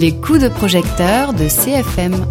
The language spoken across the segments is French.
Les coups de projecteur de CFM.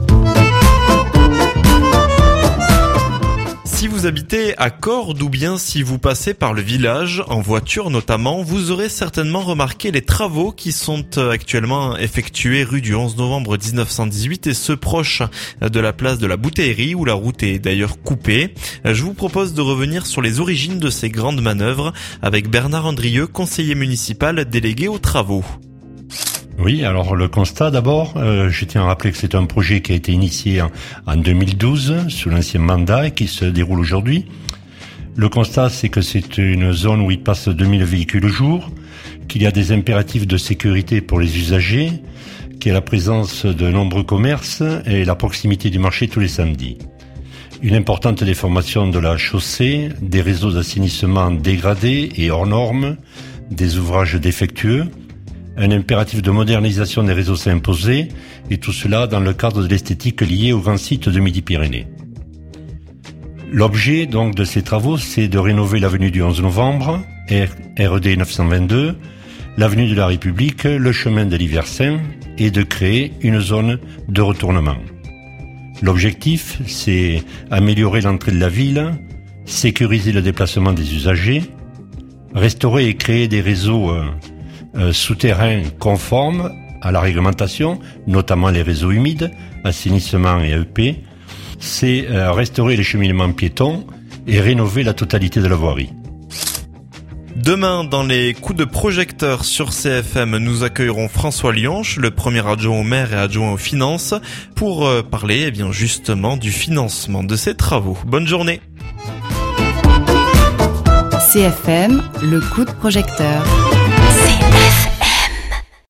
Si vous habitez à Cordes ou bien si vous passez par le village, en voiture notamment, vous aurez certainement remarqué les travaux qui sont actuellement effectués rue du 11 novembre 1918 et ce proche de la place de la Bouteillerie où la route est d'ailleurs coupée. Je vous propose de revenir sur les origines de ces grandes manœuvres avec Bernard Andrieux, conseiller municipal délégué aux travaux. Oui, alors le constat d'abord, je tiens à rappeler que c'est un projet qui a été initié en 2012 sous l'ancien mandat et qui se déroule aujourd'hui. Le constat, c'est que c'est une zone où il passe 2000 véhicules au jour, qu'il y a des impératifs de sécurité pour les usagers, qu'il y a la présence de nombreux commerces et la proximité du marché tous les samedis. Une importante déformation de la chaussée, des réseaux d'assainissement dégradés et hors normes, des ouvrages défectueux, un impératif de modernisation des réseaux s'est imposé, et tout cela dans le cadre de l'esthétique liée au grand site de Midi-Pyrénées. L'objet donc de ces travaux, c'est de rénover l'avenue du 11 novembre, RED 922, l'avenue de la République, le chemin de l'Hiversaint, et de créer une zone de retournement. L'objectif, c'est améliorer l'entrée de la ville, sécuriser le déplacement des usagers, restaurer et créer des réseaux souterrains conformes à la réglementation, notamment les réseaux humides, assainissement et AEP, c'est restaurer les cheminements piétons et rénover la totalité de la voirie. Demain, dans les coups de projecteur sur CFM, nous accueillerons François Lionche, le premier adjoint au maire et adjoint aux finances, pour parler justement du financement de ces travaux. Bonne journée. CFM, le coup de projecteur.